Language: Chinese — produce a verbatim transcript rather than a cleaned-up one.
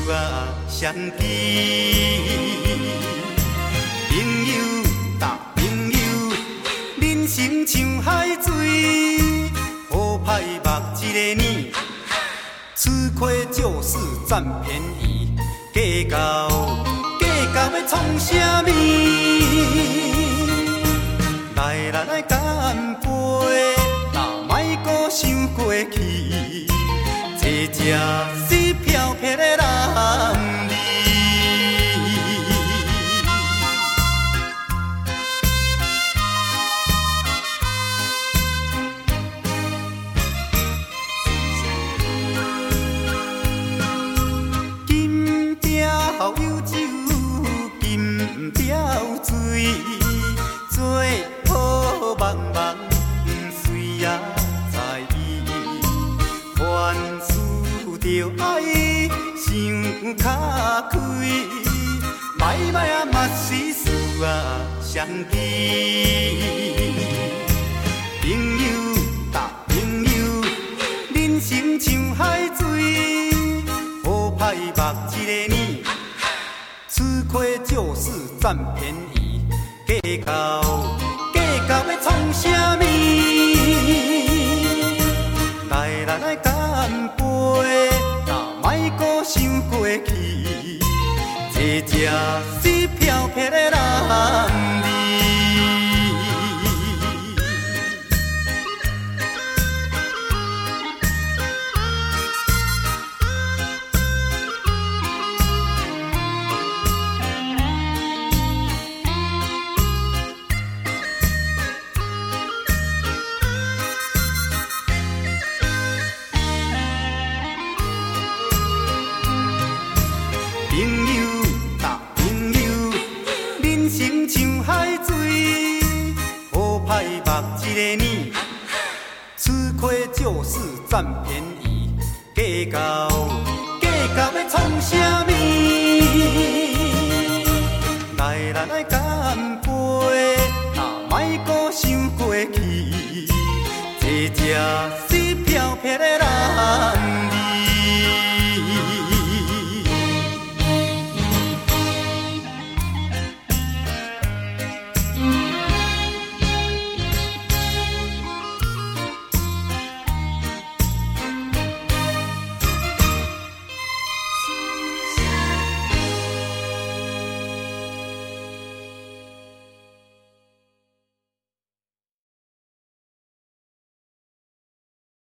啊相见。朋友搭朋友，人生像海水，好歹目一个年，吃亏就是占便宜，计较计较要创啥物？来来来干杯，哪莫搁想过去，坐这死飘飘的男儿。金雕有酒，金雕水。做好茫茫，谁也在意。凡事着爱想较开，歹歹啊嘛是事啊相见。朋友搭朋友，人生像海水，好歹目一个年，吃亏就是占便宜。计较计较要创啥物？来来来干杯，哪莫搁想过去，坐这死飘飘的男儿。朋友搭朋友，人生像海水，好歹目一个年，吃亏就是占便宜，计较计较要创啥物？